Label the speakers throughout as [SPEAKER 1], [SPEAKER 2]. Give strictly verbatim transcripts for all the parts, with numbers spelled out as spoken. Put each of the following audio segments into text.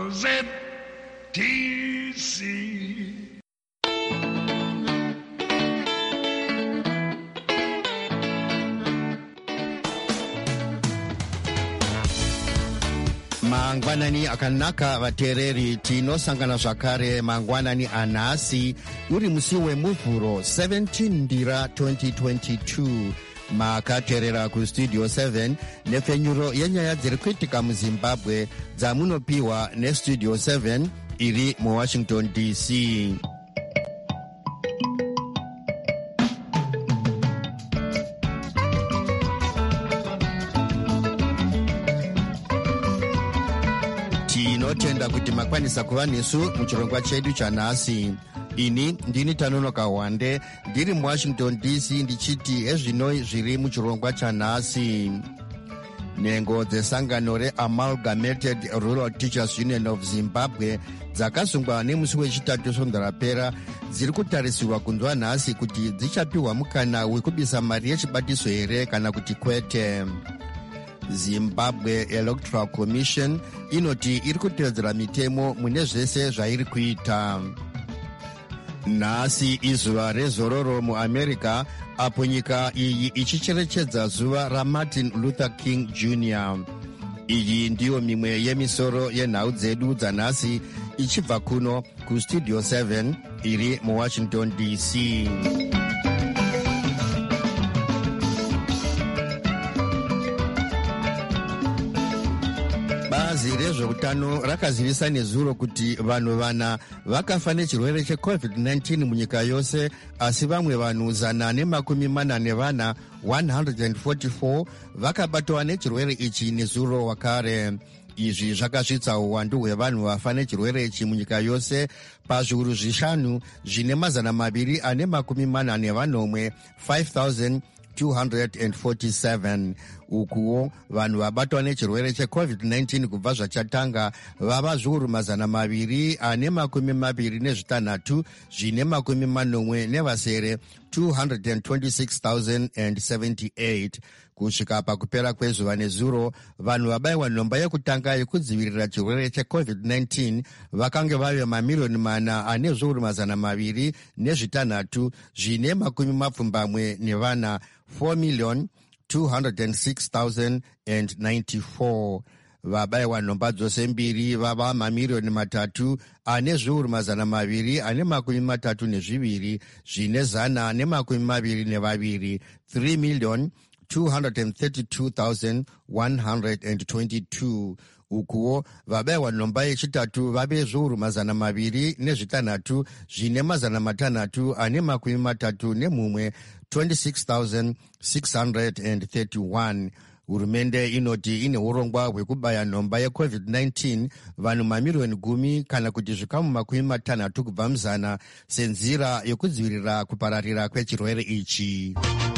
[SPEAKER 1] Z T C.
[SPEAKER 2] Mangwanani akanaka vateereri, tinosangana zvakare mangwanani anhasi uri musi wemuvhuro seventeen ndira twenty twenty-two. Makateerera kustudio seven nepfenyuro yenyaya dziri kuitika muzimbabwe dzamunopiwa nestudio seven iri muwashington D C. Tinotenda kuti makwanisa kuva nesu muchirongwa chedu chanhasi. Ini ndini Tanonoka Wande ndiri muwashington D C ndichiti ezvino zviri muchirongwa chanhasi. Nhengo dzesangano reAmalgamated Rural Teachers Union of Zimbabwe dzakasungwa nemusi wechitatu svondo rapera dziri kutarisirwa kunzwa nhasi kuti dzichapiwa mukana wekubisa mari yechibatiso here kana kuti kwete. Zimbabwe Electoral Commission inoti iri kutevedzera mitemo mune zvese zvairi kuita. Nhasi izuva rezororo muAmerica, apo nyika iyi ichicherechedza zuva raMartin Luther King Junior Iyi ndiyo mimwe yemisoro yenhau dzedu dzanhasi ichibva kuno kustudio seven iri muwashington D C. Bazi rezveutano rakazivisa nezuro kuti vanhu vana vakafa nechirwere checovid nineteen munyika yose, asi vamwe vanhu zana nemakumi mana nevana one hundred forty-four vakabatwa nechirwere ichi nezuro wakare. Izvi zvakasvitsa uwandu hwevanhu vafa nechirwere ichi munyika yose pazviuru zvishanu zvine mazana maviri ane makumi mana nevanomwe five thousand two hundred forty-seven. Ukuwo vanhu vabatwa nechirwere checovid nineteen kubva zvachatanga vava zviuru mazana maviri ane makumi maviri nezvitanhatu zvine makumi manomwe nevasere two hundred twenty-six thousand seventy-eight. Kusvika pakupera kwezuva nezuro, vanhu vabayiwa nhomba yekutanga yekudzivirira chirwere checovid nineteen vakange vave mamiliyoni mana ane zviuru mazana maviri nezvitanhatu zvine makumi mapfumbamwe nevana four million two hundred six thousand ninety-four. Vabayiwa nhomba dzose mbiri vava mamiliyoni matatu ane zviuru mazana maviri ane makumi matatu nezviviri zvine zana nemakumi maviri nevaviri three million two hundred thirty-two thousand one hundred twenty-two. Ukuwo vabayiwa nhomba yechitatu vave zviuru mazana maviri nezvitanhatu zvine mazana matanhatu ane makumi matatu nemumwe twenty-six thousand six hundred thirty-one. Hurumende inoti ine urongwa hwekubaya nhomba yecovid nineteen vanhu mamiliyoni gumi kana kuti zvikamu makumi matanhatu kubva muzana senzira yokudzivirira kupararira kwechirwere ichi.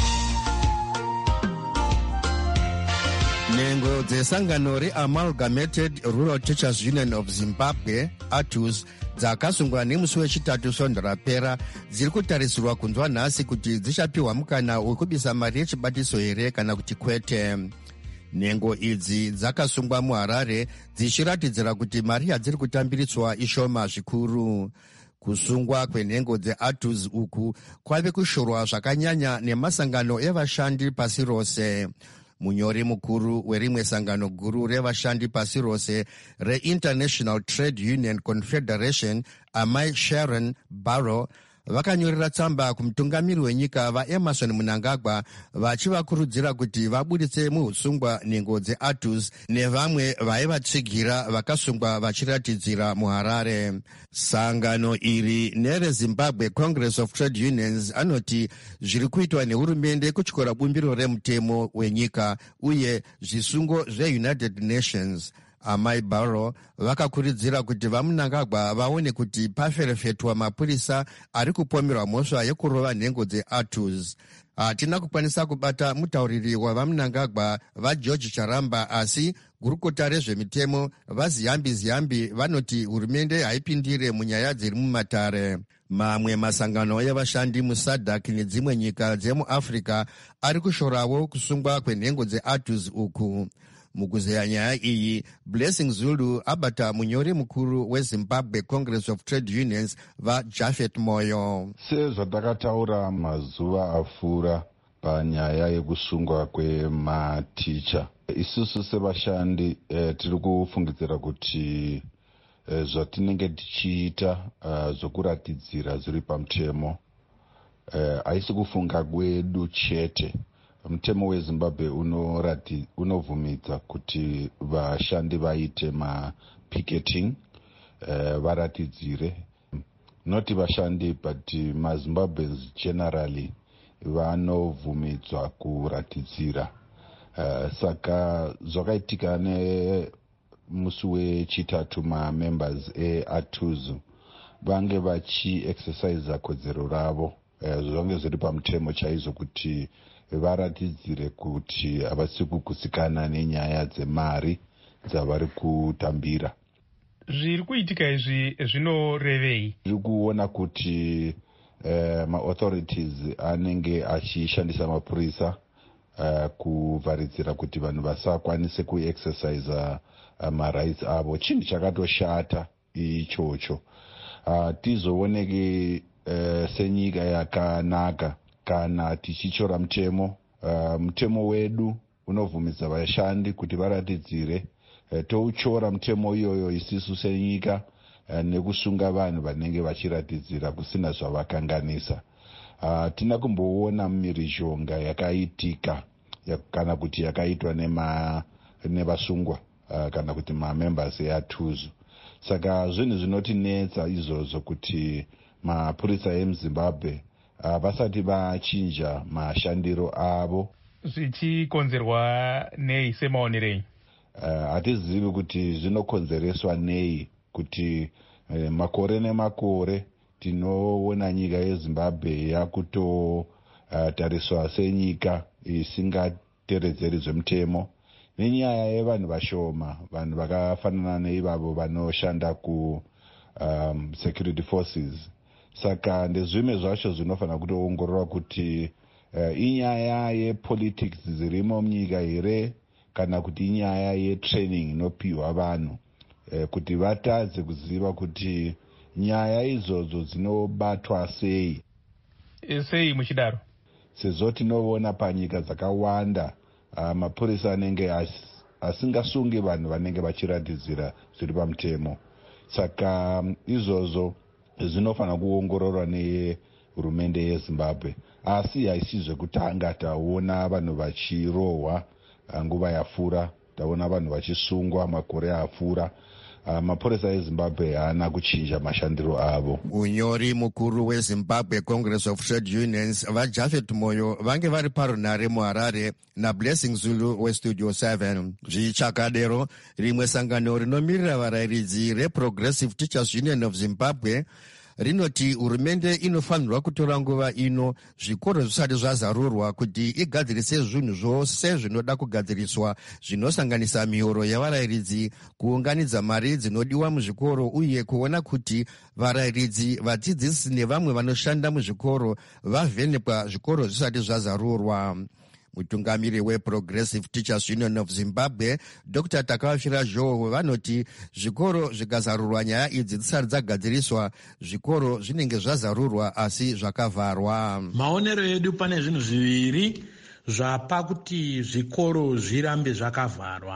[SPEAKER 2] Nhengo dzesangano reAmalgamated Rural Teachers Union of Zimbabwe A T U Z dzakasungwa nemusi wechitatu svondo rapera dziri kutarisirwa kunzwa nhasi kuti dzichapiwa mukana wekubisa mari yechibatiso here kana kuti kwete. Nhengo idzi dzakasungwa muHarare dzichiratidzira kuti mari yadziri kutambiritswa ishoma zvikuru. Kusungwa kwenhengo dzeA T U Z uku kwave kushorwa zvakanyanya nemasangano evashandi pasi rose. Munyori mukuru werimwe sangano guru revashandi pasi rose reInternational Trade Union Confederation, Amai Sharon Barrow, vakanyorera tsamba kumutungamiri wenyika vaEmerson Mnangagwa vachivakurudzira kuti vabuditse muusungwa nhengo dzeA T U Z nevamwe vaivatsigira vakasungwa vachiratidzira muHarare. Sangano iri nereZimbabwe Congress of Trade Unions anoti zviri kuitwa nehurumende kutyora bumbiro remutemo wenyika uye zvisungo zveUnited Nations. Amai Barrow vakakurudzira kuti vaMnangagwa vaone kuti paferefetwa mapurisa ari kupomerwa mhosva yekurova nhengo dzeA T U Z. Hatina kukwanisa kubata mutauriri wavaMnangagwa vaGeorge Charamba, asi gurukota rezvemitemo vaZiyambi Ziyambi vanoti hurumende haipindire munyaya dziri mumatare. Mamwe masangano evashandi muSADC nedzimwe nyika dzemuAfrica ari kushorawo kusungwa kwenhengo dzeA T U Z uku. mukuzeya nyaya iyi, Blessing Zulu abata munyori mukuru weZimbabwe Congress of Trade Unions vaJaphet Moyo.
[SPEAKER 3] Sezvatakataura mazuva afura panyaya yekusungwa kwematicha, isusu sevashandi eh, tiri kufungidzira kuti eh, zvatinenge tichiita eh, zvokuratidzira zviri pamutemo haisi eh, kufunga kwedu chete. Mutemo weZimbabwe unorati unovumidza kuti vashandi vaite mapicketing eh, varatidzire, noti vashandi but maZimbabweans generally vanovhumidzwa kuratidzira. Uh, saka zvakaitika nemusi wechitatu mamembers eAtuzu vange vachiexercisa kodzero ravo uh, zvonge zviri pamutemo chaizvo kuti varatidzire kuti havasi kukusikana nenyaya dzemari dzavari kutambira.
[SPEAKER 4] Zviri kuitika izvi zvinorevei?
[SPEAKER 3] Zviri kuona kuti uh, maauthorities anenge achishandisa mapurisa Uh, kuvharidzira kuti vanhu vasakwanise kuexercisa uh, marights avo. Chinhu chakatoshata ichocho. Uh, tizooneke uh, senyika yakanaka kana tichichora mutemo. Uh, mutemo wedu unovhumidza vashandi kuti varatidzire. Uh, touchora mutemo iyoyo isisu senyika uh, nekusunga vanhu vanenge vachiratidzira kusina zvavakanganisa. Uh, tina kumboona mhirizhonga yakaitika ya, kana kuti yakaitwa nema nevasungwa uh, kana kuti mamembers eAtuzu. Saka zvinhu zvinotinetsa izvozvo kuti mapurisa emuZimbabwe uh, vasati vachinja mashandiro avo.
[SPEAKER 4] Zvichikonzerwa nei semaonerei?
[SPEAKER 3] Hatizivi uh, kuti zvinokonzereswa nei, kuti uh, makore nemakore tinoona nyika yeZimbabwe yakutotariswa uh, senyika isingateredzeri zvemutemo nenyaya yevanhu vashoma, vanhu vakafanana neivavo vanoshanda ku um, security forces. Saka ndezvimwe zvacho zvinofanira kutoongororwa kuti uh, inyaya yepolitics dzirimo munyika here kana kuti inyaya yetraining inopiwa vanhu uh, kuti vatadze kuziva kuti nyaya izvodzo dzinobatwa sei.
[SPEAKER 4] Sei muchidaro?
[SPEAKER 3] Sezvo tinoona panyika dzakawanda uh, mapurisa anenge as, asingasungi vanhu vanenge vachiratidzira zviri pamutemo. Saka um, izvozvo zvinofanira kuongororwa nehurumende yeZimbabwe. Asi haisi zvekutanga taona vanhu vachirohwa uh, nguva yafura, taona vanhu vachisungwa makore afura. Uh, mapurisa eZimbabwe haana kuchinja mashandiro avo.
[SPEAKER 2] Munyori mukuru weZimbabwe Congress of Trade Unions vaJaphet Moyo vange vari parunare muHarare naBlessing Zulu weStudio seven. Zvichakadero, rimwe sangano rinomirira varayiridzi reProgressive Teachers Union of Zimbabwe rinoti hurumende inofanirwa kutora nguva ino zvikoro zvisati zvazarurwa kuti igadzirise zvinhu zvose zvinoda kugadziriswa zvinosanganisa mihoro yavarayiridzi, kuunganidza mari dzinodiwa muzvikoro uye kuona kuti varayiridzi, vadzidzisi nevamwe vanoshanda muzvikoro vavhenekwa zvikoro zvisati zvazarurwa. Mutungamiri weProgressive Teachers Union of Zimbabwe Doctor Takavashira Joe vanoti zvikoro zvikazarurwa nyaya idzi dzisati dzagadziriswa, zvikoro zvinenge zvazarurwa asi zvakavharwa.
[SPEAKER 5] Maonero edu pane zvinhu zviviri zvapa kuti zvikoro zvirambe zvakavharwa.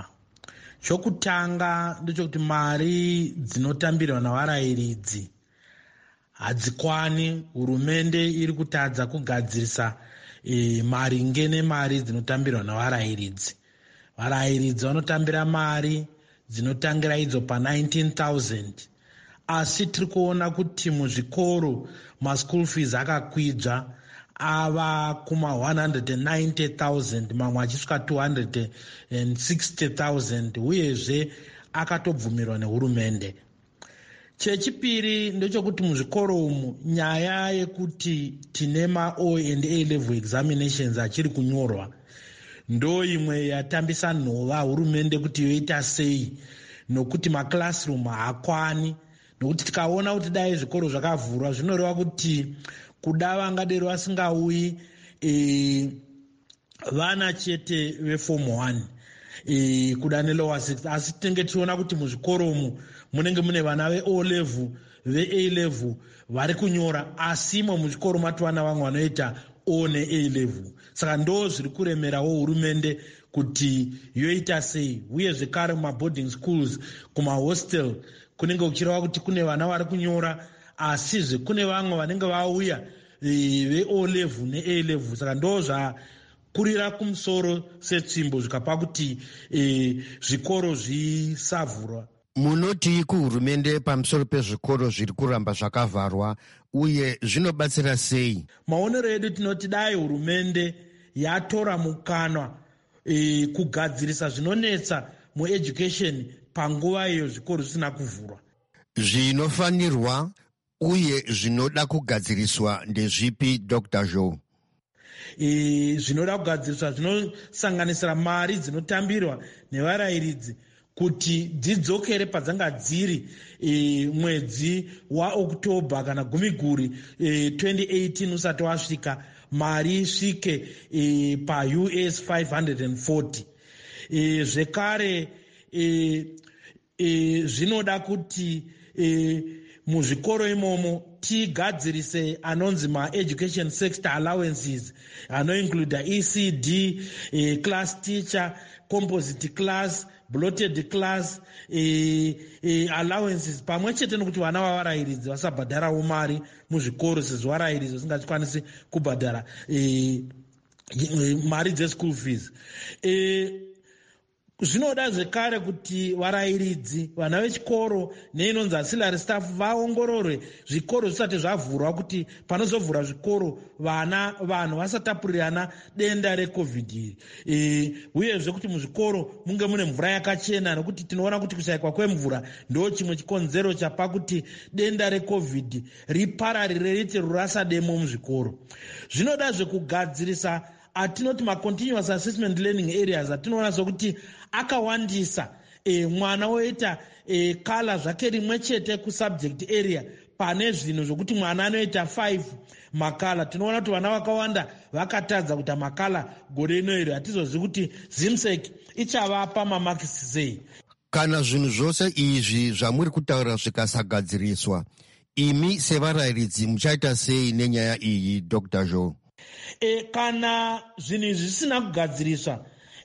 [SPEAKER 5] Chokutanga ndechekuti mari dzinotambirwa navarayiridzi hadzikwani. Hurumende iri kutadza kugadzirisa E, maringe nemari dzinotambirwa navarayiridzi. Varayiridzi vanotambira mari dzinotangira idzo pa nineteen thousand, asi tiri kuona kuti muzvikoro maschool fees akakwidzva ava kuma one hundred ninety thousand, mamwe achisvika two hundred sixty thousand, uyezve akatobvumirwa nehurumende. Chechipiri ndechekuti muzvikoro umu nyaya yekuti tine ma-O and A level examinations achiri kunyorwa ndo imwe yatambisa nhova hurumende kuti yoita sei, nokuti maclassroom haakwani. Nokuti tikaona kuti dai zvikoro zvakavhurwa zvinoreva kuti kuda vangadero vasingauyi e, vana chete veform one. e, kuda nelower six, asi tinenge tichiona kuti muzvikoro umu munenge mune vana ve-o level ve-a level vari kunyora, asi imwe muchikoro matowana vamwe vanoita o ne-a level. Saka ndo zviri kuremerawo hurumende kuti yoita sei. Uye zvekare mumaboarding schools, kumahostel kunenge kuchireva kuti kune vana vari kunyora, asizve kune vamwe vanenge vauya e, ve-o level ne-a level. Saka ndo zvakurira kumusoro setsvimbo zvikapa kuti e, zvikoro zvisavhurwa.
[SPEAKER 2] Munoti kuhurumende pamusoro pezvikoro zviri kuramba zvakavharwa uye zvinobatsira sei?
[SPEAKER 5] Maonero edu tinoti dai hurumende yatora mukanwa e, kugadzirisa zvinonetsa mueducation panguva iyo zvikoro zvisina kuvhurwa.
[SPEAKER 2] Zvinofanirwa uye zvinoda kugadziriswa ndezvipi, Doctor Joe?
[SPEAKER 5] E, zvinoda kugadziriswa zvinosanganisira mari dzinotambirwa nevarayiridzi kuti dzidzokere padzanga dziri e, mwedzi waOktobha kana gumiguri e, twenty eighteen usati wasvika, mari isvike e, pa-U S five hundred forty. E, zvekare e, e, zvinoda kuti e, muzvikoro imomo tigadzirise anonzi ma-education sector allowances anoincluda E C D, e, class teacher, composite class, bloated class, e, e, allowances pamwe chete nokuti vana vavarayiridzi vasabhadharawo mari muzvikoro sezvo varayiridzi vasingachikwanisi kubhadhara e, e, mari dzeschool fees. E, zvinoda zvekare kuti varayiridzi, vana vechikoro neinonzi ancillary staff vaongororwe zvikoro zvisati zvavhurwa, kuti panozovhura zvikoro vana vanhu vasatapurirana denda recovid iri. E, uyezve kuti muzvikoro munge mune mvura yakachena, nekuti tinoona kuti kushayikwa kwemvura ndo chimwe chikonzero chapa kuti denda recovid ripararire riti rurasademo muzvikoro. Zvinoda zvekugadzirisa atinoti ma-continuous assessment learning areas atinoona sokuti akawandisa e, mwana oita e, kala zvake rimwe chete kusubject area pane zvino zvokuti mwana anoita five makala. Tinoona kuti vana vakawanda vakatadza kuita makala gore ino iri, hatizozivi kuti zimsec ichavapa mamakisi sei.
[SPEAKER 2] Kana zvinhu zvose izvi zvamuri kutaura zvikasagadziriswa, imi sevarayiridzi muchaita sei nenyaya iyi, Doctor Joe?
[SPEAKER 5] E, kana zvinhu izvi zvisina kugadziriswa,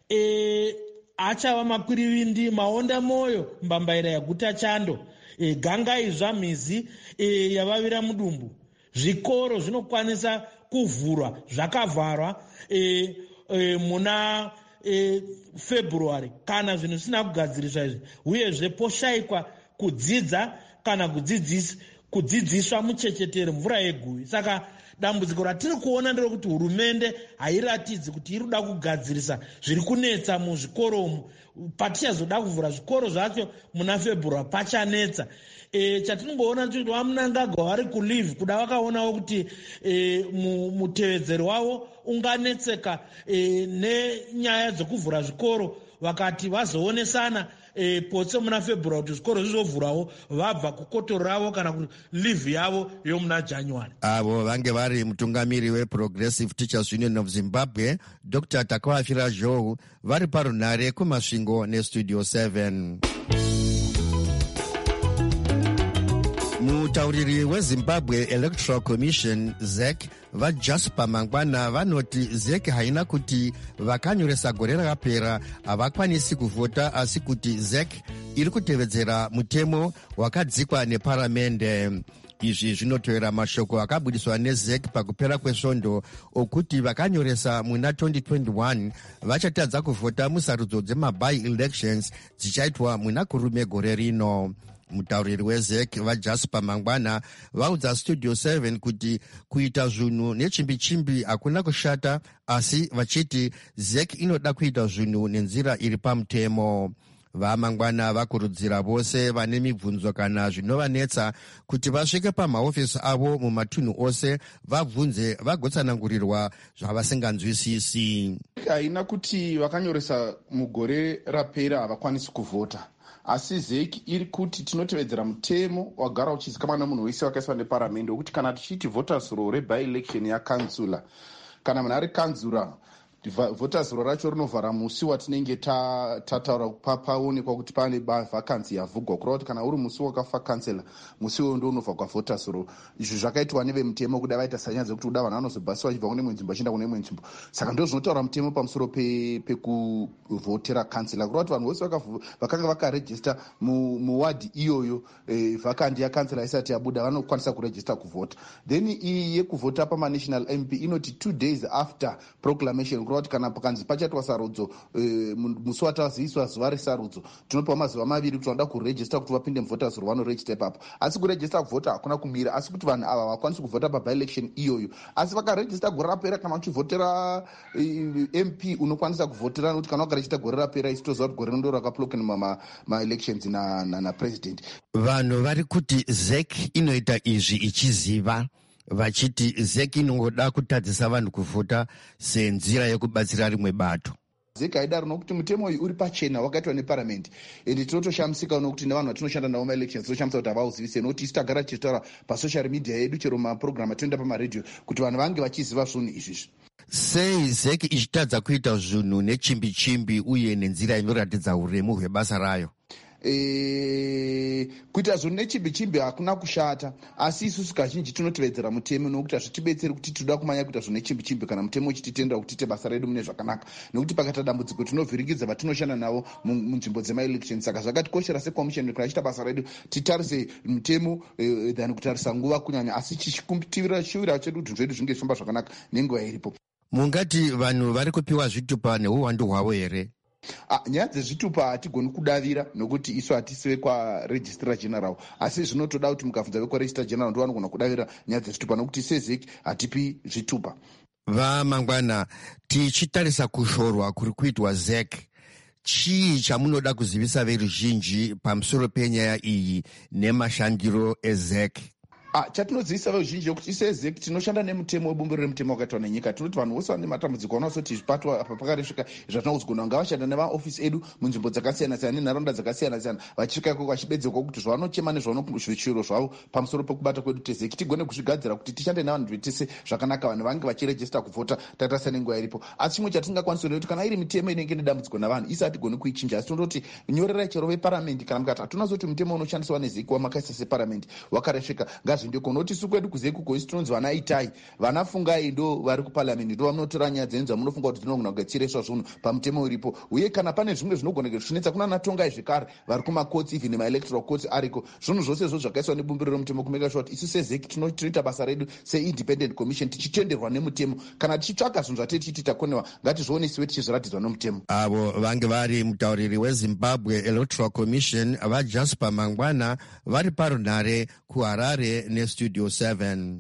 [SPEAKER 5] e, achava makwirivindi, maonda moyo, mbambaira yaguta chando, e, gangaizva mhizi e, yavavira mudumbu. Zvikoro zvinokwanisa kuvhurwa zvakavharwa e, e, muna e, February kana zvinhu zvisina kugadziriswa izvi, uyezve poshayikwa kudzidza kana kudzidzisa kudzidziswa muchechetere mvura yeguvi. Saka dambudziko ratiri kuona nderekuti hurumende hairatidzi kuti iri kuda kugadzirisa zviri kunetsa muzvikoro umu. Patichazoda kuvhura zvikoro zvacho muna February pachanetsa. E, chatinongoona kuti vamunangagwa vari kulive kuda vakaonawo kuti e, mutevedzeri wavo unganetseka e, nenyaya dzokuvhura zvikoro, vakati vazoonesana e, potse muna February kuti zvikoro zvizovhurawo vabva kukoto ravo kana kuti live yavo yomuna January.
[SPEAKER 2] Avo vange vari mutungamiri weProgressive Teachers Union of Zimbabwe, Doctor Takawafira Joe, vari parunhare kumasvingo neStudio seven. Mutauriri weZimbabwe Electoral Commission Z E C vaJasper Mangwana vanoti Z E C haina kuti vakanyoresa gore rakapera havakwanisi kuvhota, asi kuti Z E C iri kutevedzera mutemo wakadzikwa neparamende. Izvi zvinotevera mashoko akabudiswa neZ E C pakupera kwesvondo okuti vakanyoresa muna twenty twenty-one vachatadza kuvhota musarudzo dzemabi-elections dzichaitwa muna kurume gore rino. Mutauriri weZ E C vaJasper Mangwana vaudza Studio seven kuti kuita zvinhu nechimbi-chimbi hakuna kushata, asi vachiti Z E C inoda kuita zvinhu nenzira iri pamutemo. VaMangwana vakurudzira vose vane mibvunzo kana zvinovanetsa kuti vasvike pamahofisi avo mumatunhu ose vabvunze vagotsanangurirwa zvavasinganzwisisi.
[SPEAKER 6] Haina kuti vakanyoresa mugore rapera havakwanisi kuvhota, asi Z E C iri kuti tinotevedzera mutemo wagara uchizikamwa nemunhu wese wakaiswa neparamende wekuti kana tichiti voters roll reby-election yakansula, kana munhu ari kansura voters ro racho rinovhara musi watinenge tataura ta paonekwa kuti pane vhakansi yavhugwa kureva kuti kana uri musi wakafa kansela musi uyo ndo unovha kwavoters ro. izvi zvakaitwa nevemutemo kuda vaita sanyadzi yekuti kuda vanhu vanozobhasiwa vachibva kune imwe nzvimbo achienda kune imwe nzvimbo. Saka ndo zvinotaura mutemo pamusoro pekuvhotera kansela kureva kuti vanhu vose vakanga vakarejista muwadhi iyoyo vhakandi yakansela isati yabuda vanokwanisa kurejista kuvhota. Then iyi yekuvhota pamanational M P inoti two days after proclamation kureva kuti kana pakanzi pachaitwa sarudzo musi wataziviswa zuva resarudzo tinopiwa mazuva maviri kuti vanoda kurejista kuti vapinde muvhoters ro vanorejista ipapo. Asi kurejista kuvhota hakuna kumira, asi kuti vanhu ava vakwanisi kuvhota pabyelection iyoyo. Asi vakarejista gore rapera kana uchivhotera M P unokwanisa kuvhotera nokuti kana wakarejista gore rapera isi toziva kuti gore ndo rakapulokeni maelections napresident.
[SPEAKER 2] Vanhu vari kuti Z E C inoita izvi ichiziva vachiti Z E C inongoda kutadzisa vanhu kuvhota senzira yekubatsira rimwe bato.
[SPEAKER 6] Z E C haidaro nokuti mutemo uyu uri pachena wakaitwa neparamendi ende tinotoshamisika nokuti nevanhu vatinoshanda navo maelections tinoshamisika kuti havauzivise nokuti isi tagara tichitaura pasocial media yedu chero mapurogiramu atinoenda pamaredhiyo kuti vanhu vange vachiziva zvinhu izvizvi.
[SPEAKER 2] Sei Z E C ichitadza kuita zvinhu nechimbi chimbi uye nenzira inoratidza uremu hwebasa rayo?
[SPEAKER 6] E, kuita zvinhu nechimbi chimbi hakuna kushata, asi isusu kazhinji tinotevedzera mutemo nokuti hazvitibetseri kuti tinoda kumanya kuita zvinhu nechimbi chimbi kana mutemo uchititendera kuti tiite basa redu mune zvakanaka, nokuti pakaita dambudziko tinovhirikidza vatinoshanda navo munzvimbo dzemaelection. Saka zvakatikoshera sekomishoni kana achiita basa redu titarise mutemo e, than kutarisa nguva kunyanya, asi tichikumbitivira chiwira chedu kuti zvedu zvinge zvifamba zvakanaka nenguva iripo.
[SPEAKER 2] Mungati vanhu vari kupiwa zvitupa neuwandu hwavo here?
[SPEAKER 6] Ah, nyaya dzezvitupa hatigoni kudavira nokuti isu hatisi vekwaregistrar general, asi zvinotoda kuti mukabvunza vekwaregistrar general ndo vanogona kudavira nyaya dzezvitupa nokuti sezeki hatipi zvitupa.
[SPEAKER 2] Vamangwana, tichitarisa kushorwa kuri kuitwa Z E C, chii chamunoda kuzivisa veruzhinji pamusoro penyaya iyi nemashandiro eZ E C?
[SPEAKER 6] Ah, chatinodzivisa veruzhinji yokuti ise Z E C tinoshanda nemutemo webumbiro remutemo wakaitwa nenyika. Tinoti vanhu vose vane matambudziko vanosoti zvipatwa apa pakaresvika zvatinozogona kunga vashanda nemaofisi edu munzvimbo dzakasiyana siyana nenharaunda dzakasiyana siyana vachisvika ikoko vachibedzeko kuti zvavanochema nezvavanoshiro zvavo pamusoro pekubata kwedu teZ E C tigone kuzvigadzira kuti tishande navanhu vetese zvakanaka, vanhu vange vachirejista kuvhota tatarisa nenguva iripo. Asi chimwe chatingakwanisa kuti kana iri mitemo inenge nedambudziko navanhu isi hatigoni kuichinja, asi tinototi nyorerai chero veparamende kana mukati hatuna zoti mutemo unoshandiswa neZ E C wamakaisa separamende wakaresvika ngazvindeko noti isu kwedu kuZ E C kugoisi tinonzi vana itai vana fungai ndo vari kuparamende ndo vanotora nyaya dzenyu munofunga kuti dzinogona kugatsireswa zvinhu pamutemo uripo. Uye kana pane zvimwe zvinogona zvinetsa kuna natongai zvekare vari kumakotsi even maelectoral courts ariko zvinhu zvose izvo zvakaiswa nebumbiro remutemo kumeka sure kuti isu seZ E C tinoita basa redu seindependent commission tichitenderwa nemutemo. Kana tichitsvaka zvinhu zvatei tichiti takonewa ngatizvionesiwe tichizviratidzwa nemutemo.
[SPEAKER 2] Avo vange vari mutauriri weZimbabwe Electoral Commission vaJasper Mangwana vari parunhare kuHarare nestudio seven.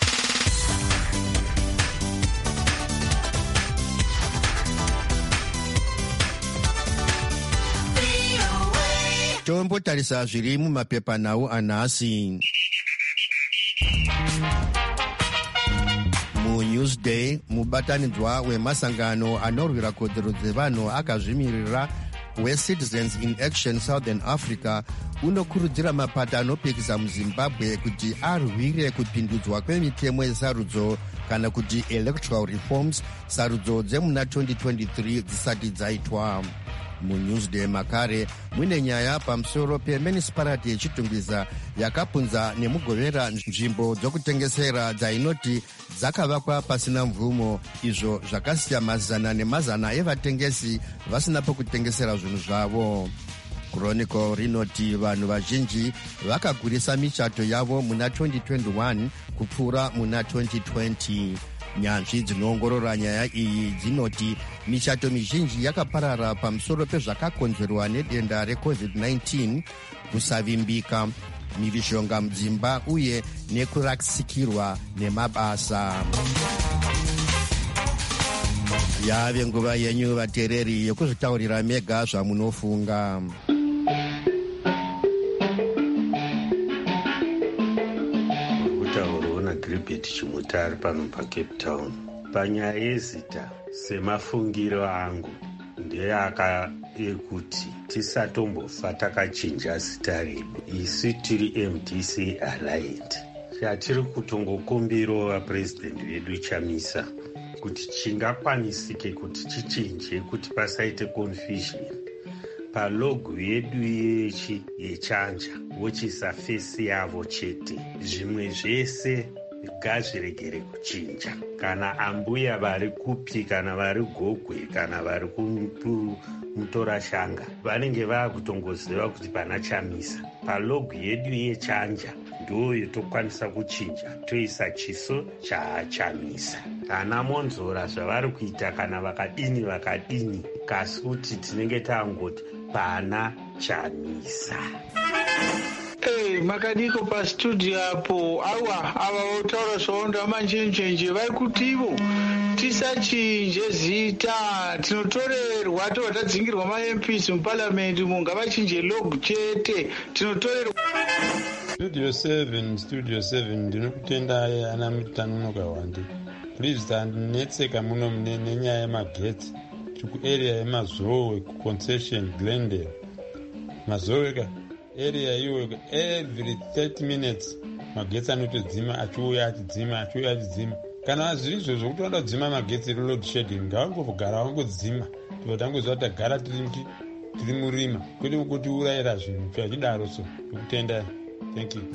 [SPEAKER 2] Tombotarisa zviri mumapepanhau anhasi. muNewsday mubatanidzwa wemasangano anorwira kodzero dzevanhu akazvimirira weCitizens in Action Southern Africa unokurudzira mapato anopikisa muZimbabwe kuti arwire kupindudzwa kwemitemo yesarudzo kana kuti electoral reforms sarudzo dzemuna twenty twenty-three dzisati dzaitwa. muNewsday makare mune nyaya pamusoro pemunicipality yechitungwiza yakapunza nemugovera nzvimbo dzokutengesera dzainoti dzakavakwa pasina mvumo, izvo zvakasiya mazana nemazana evatengesi vasina pekutengesera zvinhu zvavo. Chronicle rinoti vanhu vazhinji vakagurisa michato yavo muna twenty twenty-one kupfuura muna twenty twenty. Nyanzvi dzinoongorora nyaya iyi dzinoti michato mizhinji yakaparara pamusoro pezvakakonzerwa nedenda recovid nineteen, kusavimbika, mhirizhonga mudzimba uye nekurasikirwa nemabasa. Yave nguva yenyu vateereri yekuzvitaurira mega zvamunofunga.
[SPEAKER 7] Gilbert Chimutari pano paCape Town. Panyaya yezita semafungiro angu ndeaka ekuti tisatombofa takachinja zita redu, isu tiri M D C aligned. Chatiri kutongokumbirawo vapurezidendi vedu chamisa kuti chingakwanisike kuti chichinje kuti pasaite confusion palogo yedu yechi yechanja wochisa fesi yavo chete, zvimwe zvese ngazviregere kuchinja. Kana ambuya vari kupi kana vari gogwe kana vari kumutorashanga vanenge vakutongoziva kuti pana chamisa, palogo yedu yechanja ndo yotokwanisa kuchinja toisa chiso chaachamisa. Ana monzora zvavari kuita kana vakadini vakadini, kasi kuti tinenge tangoti pana chamisa.
[SPEAKER 8] Hey, makadiko pastudio apo awa ava votaura zvaonda manjenjenje vari kuti ivo tisachinje zita, tinotorerwa tobva tadzingirwa ma-M Ps muparliament umo, ngavachinje log chete, tinotorerwa.
[SPEAKER 9] Studio seven, Studio seven, ndinokutendai ana mutanonoka wande. Please tandinetseka muno nenyaya yemagetsi tiri kuarea yemazowe kuconcession Glendale. Mazowe ka area iwe every thirty minutes magetsi anotodzima achiuya achidzima achiuya achidzima. Kana zviri izvo zvokuti vanoda kudzima magetsi load shedding ngavangogara vangodzima tobva tangoziva kuti tagara tiri murima kwete kuti urayira zvinhu zvachidaro. So ndikutendai. Thank you.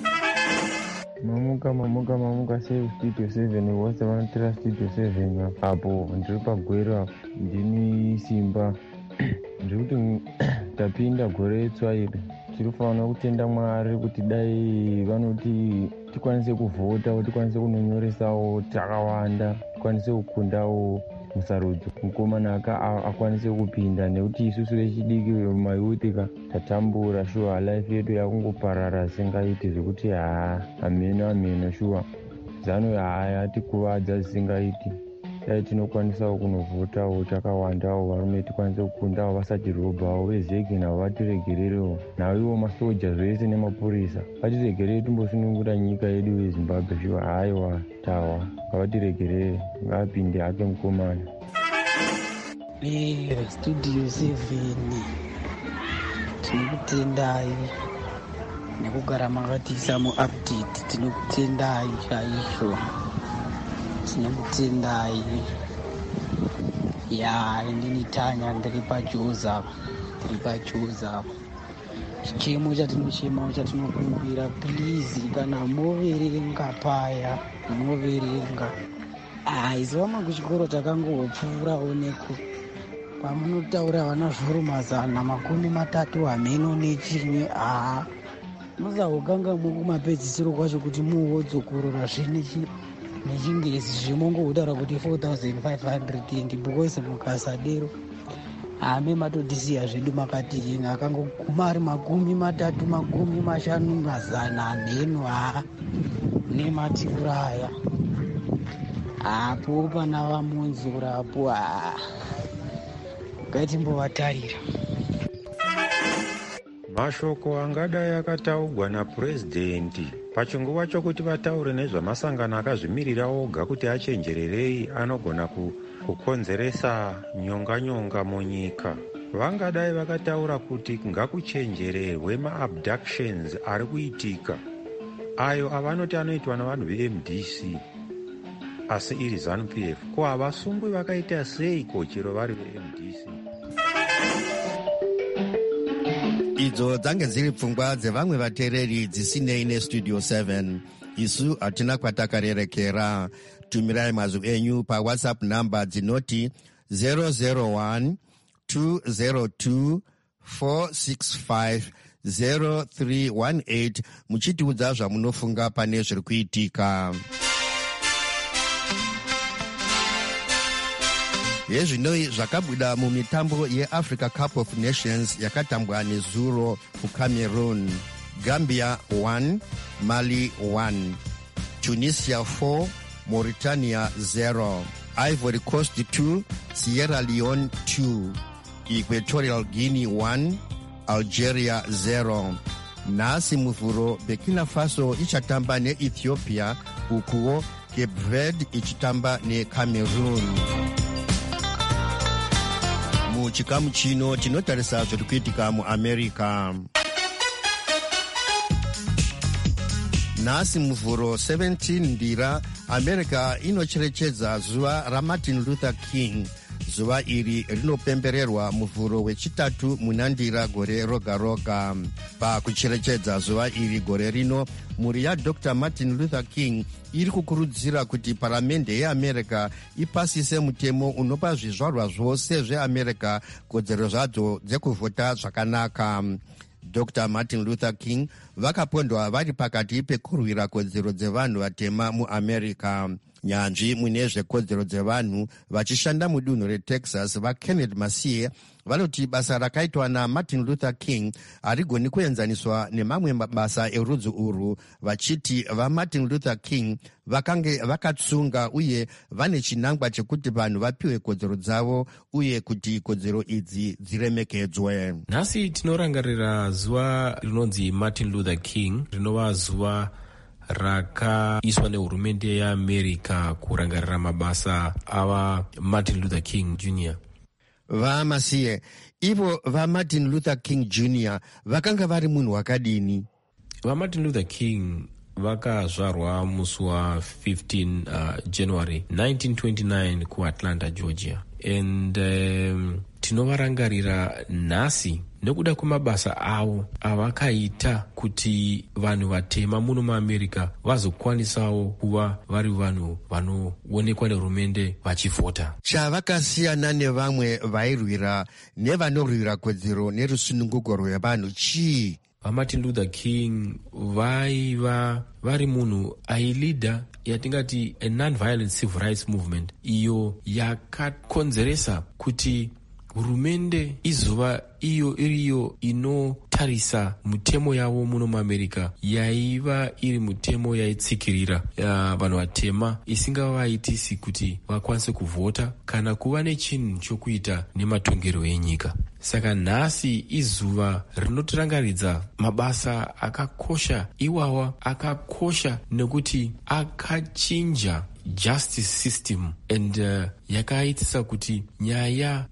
[SPEAKER 10] Mamuka mamuka mamuka save Studio seven wose vanotira Studio seven apo ndiri pagwero ndini simba ndiri kuti tapinda gore itsvaire. Tirifanira kutenda Mwari kuti dai vanoti tikwanise kuvhota kuti tikwanise kunonyoresawo takawanda, tikwanise kukundawo musarudzo mukomana akwanise kupinda, nekuti isusu vechidiki mayutika tatambura shuwa life yedu yakungoparara singaiti zvekuti haa ameno ameno shuwa zano haya atikuvadza zvisingaiti. Dai tinokwanisawo kunovhotawo takawandawo varume tikwanise kukundawo vasatirobhawo vezeki navo vatiregererewo, navo ivo masoja zvese nemapurisa vatiregerere timbosunungura nyika yedu yeZimbabwe shuwa. Haiwa tawa ngavatiregerere, ngavapinde hake mukomana.
[SPEAKER 11] Studio seven tinokutendai nekugara makatiisa muupdate, tinokutendai chaizvo, tinokutendai. Ya ndini Tanya ndiri paJoza, ndiri paJoza. Chichemo chatinochemawo chatinokumbira, please kana moverenga paya moverenga. Ah, izvama kuchikoro takangopfuurawo neko pamunotaura vana zviuru mazana makumi matatu hameno nechimwe. Ah, musahukanga mukumapedzisiro kwacho kuti muwodzokorora zvine nechingezi zvimongoutaura kuti four thousand five hundred and because mukasadero ame matodisiya zvedu makati yini akangoguma ari makumi matatu makumi mashanu mazana hameno. Ha nematiuraya apo pana vamunzura apo. Ha ngatimbovatarira.
[SPEAKER 12] Mashoko angadai akataurwa napurezidendi pachinguva chokuti vataure nezvamasangano akazvimirira oga kuti achenjererei anogona kukonzeresa nyonga-nyonga munyika. Vangadai vakataura kuti ngakuchenjererwe maabductions ari kuitika ayo avanoti anoitwa navanhu ve-M D C asi iri ZANU P F. Ko havasungwi vakaita seiko chero vari ve-M D C?
[SPEAKER 2] Idzo dzange dziri pfungwa dzevamwe vateereri dzisinei neStudio seven. Isu hatina kwatakarerekera. Tumirai mazwi enyu paWhatsApp namba dzinoti zero zero one two zero two four six five zero three one eight muchitiudza zvamunofunga pane zviri kuitika. Yezvinoi zvakabuda mumitambo yeAfrica Cup of Nations yakatambwa nezuro kuCameroon. Gambia one, Mali one, Tunisia four, Mauritania zero, Ivory Coast two, Sierra Leone two, Equatorial Guinea one, Algeria zero. Nasi muvhuro Burkina Faso ichatamba neEthiopia, ukuwo Cape Verde ichitamba neCameroon. Muchikamu chino tinotarisa zviri kuitika muAmerica. Nasi muvhuro seventeen ndira america inocherechedza zuva ramartin luther king. Zuva iri rinopembererwa muvhuro wechitatu munandira gore roga roga. Pakucherechedza zuva iri gore rino, mhuri yadr Martin Luther King iri kukurudzira kuti paramende yeamerica ipasise mutemo unopa zvizvarwa zvose zveamerica kodzero zvadzo dzekuvhota zvakanaka. dr Martin Luther King vakapondwa vari pakati pekurwira kodzero dzevanhu vatema muamerica. Nyanzvi mune zvekodzero dzevanhu vachishanda mudunhu reTexas vaKenneth Masie vanoti basa rakaitwa naMartin Luther King harigoni kuenzaniswa nemamwe mabasa erudzi urwu, vachiti vaMartin Luther King vakange vakatsunga uye vane chinangwa chekuti vanhu vapiwe kodzero dzavo uye kuti kodzero idzi dziremekedzwe.
[SPEAKER 13] Nhasi tinorangarira zuva rinonzi Martin Luther King, rinova zuva rakaiswa nehurumende yeamerica kurangarira mabasa ava Martin Luther King Junior
[SPEAKER 2] Vamasiye, ivo vaMartin Luther King Junior vakanga vari munhu wakadini?
[SPEAKER 13] VaMartin Luther King vakazvarwa musi wa fifteen uh, January nineteen twenty-nine kuAtlanta, Georgia, and um, tinovarangarira nhasi nekuda kwemabasa avo avakaita kuti vanhu vatema muno muamerica vazokwanisawo kuva vari vanhu vanoonekwa nehurumende vachivhota.
[SPEAKER 2] Chavakasiyana nevamwe vairwira nevanorwira kodzero nerusununguko rwevanhu chii?
[SPEAKER 13] VaMartin Luther King vaiva vari munhu ailidha yatingati a non-violent civil rights movement iyo yakakonzeresa kuti hurumende izova iyo iriyo inotarisa mutemo yavo muno muamerica yaiva iri mutemo yaitsikirira vanhu vatema isingavaitisi kuti vakwanise kuvhota kana kuva nechinhu chokuita nematongero enyika. Saka nhasi izuva rinotirangaridza mabasa akakosha iwawa, akakosha nekuti akachinja justice system and uh, yakaitisa kuti nyaya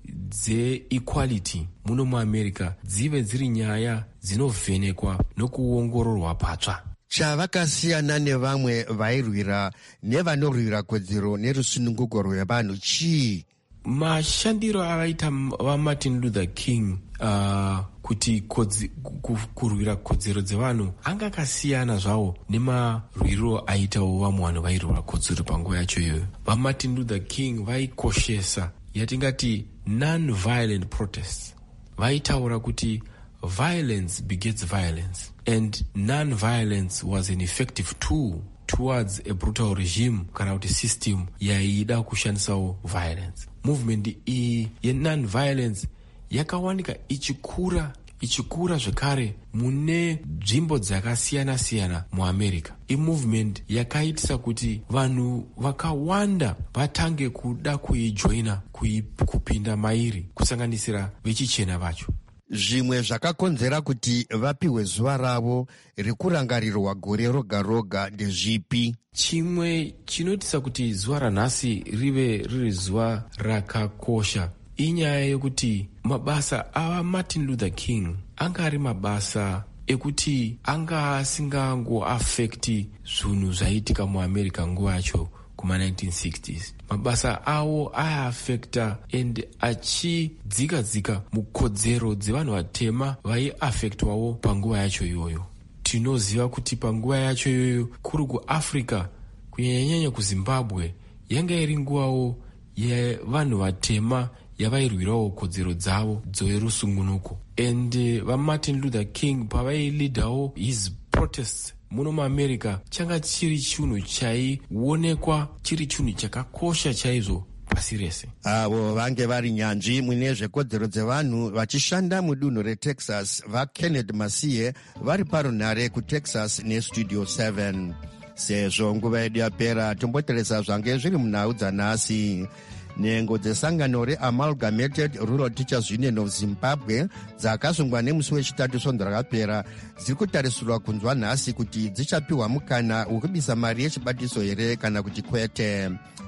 [SPEAKER 13] dzeequality muno muamerica dzive dziri nyaya dzinovhenekwa nokuongororwa patsva.
[SPEAKER 2] Chavakasiyana nevamwe vairwira nevanorwira kodzero nerusununguko rwevanhu chii?
[SPEAKER 13] Mashandiro avaita vaMartin Luther King uh, kuti kodzi, kurwira kodzero dzevanhu anga akasiyana zvawo nemarwiriro aitawo vamwe vanhu vairwira kodzero panguva yacho iyoyo. VaMartin Luther King vaikoshesa yatingati non-violent protests. Vaitaura kuti violence begets violence and non-violence was an effective tool towards a brutal regime kana kuti system yaida kushandisawo violence. Movement iyi ye-non-violence yakawanika ichikura ichikura zvekare mune nzvimbo dzakasiyana-siyana muamerica. I-movement yakaitisa kuti vanhu vakawanda vatange kuda kuijoina kupinda mairi kusanganisira vechichena vacho.
[SPEAKER 2] Zvimwe zvakakonzera kuti vapiwe zuva ravo rekurangarirwa gore roga roga ndezvipi?
[SPEAKER 13] Chimwe chinotisa kuti zuva ranhasi rive riri zuva rakakosha inyaya yekuti mabasa ava Martin Luther King anga ari mabasa ekuti anga asingangoafekti zvinhu zvaiitika muamerica nguva yacho kuma nineteen sixties. Mabasa awo aiafekta and achidzika-dzika mukodzero dzevanhu vatema vaiafektwawo panguva yacho iyoyo. Tinoziva kuti panguva yacho iyoyo kuri kuAfrica kunyanya-nyanya kuZimbabwe yanga iri nguvawo yevanhu vatema yavairwirawo kodzero dzavo dzerusungunuko. And uh, vaMartin Luther King pavailidhawo his protests muno muamerica changa chiri chinhu chaionekwa chiri chinhu chakakosha chaizvo pasi rese.
[SPEAKER 2] Avo vange vari nyanzvi mune zvekodzero dzevanhu vachishanda mudunhu reTexas vaKenneth Masie vari parunhare kuTexas nestudio seven. Sezvo nguva yedu yapera tomboteresa zvange zviri munhau dzanhasi. Nhengo dzesangano reAmalgamated Rural Teachers Union of Zimbabwe dzakasungwa nemusi wechitatu svondo rakapera dziri kutarisirwa kunzwa nhasi kuti dzichapiwa mukana wekubisa mari yechibatiso here kana kuti kwete.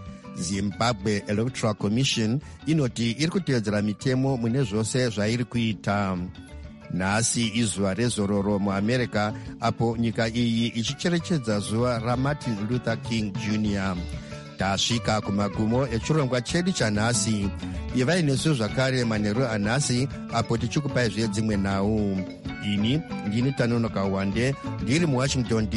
[SPEAKER 2] Zimbabwe Electoral Commission inoti iri kutevedzera mitemo mune zvose zvairi kuita. Nhasi izuva rezororo muamerica, apo nyika iyi ichicherechedza zuva raMartin Luther King Junior Tasvika kumagumo echirongwa chedu chanhasi. Ivai nesu zvakare manheru anhasi, apo tichikupai zvedzimwe nhau. Ini ndini Tanonoka Wande ndiri muWashington